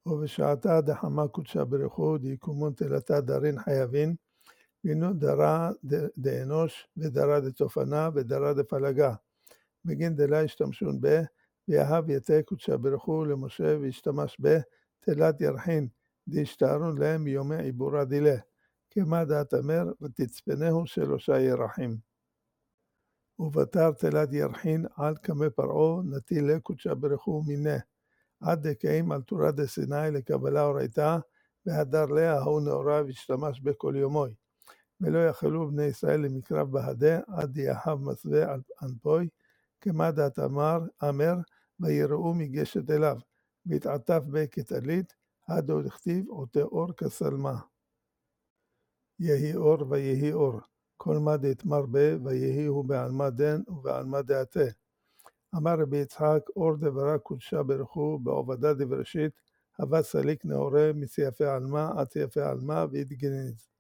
ובשעתה דחמה קודשה ברכו דיקומון תלתה דרין חייבין וינו דרה דאנוש ודרה דתופנה ודרה דפלגה בגין דלה השתמשון בה ויהב יתה קודשה ברכו למשה והשתמש בה תלת ירחין דהשתערון להם מיומי עיבורה דילה כמה דעת אמר ותצפנהו שלושה ירחים ובתר תלת ירחין על כמי פרעו נטילה קודשה ברכו מינה עד דקאים על תורה דסיני לקבלה הורייתה והדר לה ההוא נאורה והשתמש בכל יומוי ולא יכלו בני ישראל למקרב בהדה עד יהב מסווה על אנפוי כמה דעת אמר ויראו מגשת אליו והתעטף בה כטלית עד עוד הכתיב עוטה אור כסלמה יהי אור ויהי אור כל מה דתמר בה ויהי הוא בעלמא דן ובעלמא דעתה אמר רבי יצחק אור דברה קודשה ברכו בעובדה דבראשית הווה סליק נאורה מסייפי עלמא עד סייפי עלמא והתגנז